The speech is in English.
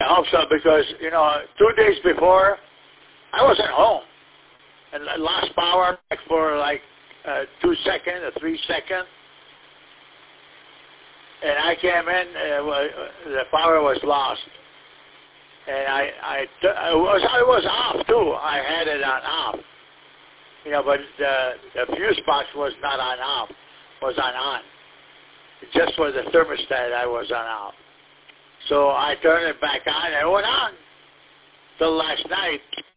hope so, because, 2 days before, I wasn't home. And I lost power for 2 seconds or 3 seconds. And I came in, the power was lost. And I was off too. I had it on off. But the fuse box was not on off, was on. It just was the thermostat I was on off. So I turned it back on and it went on till last night.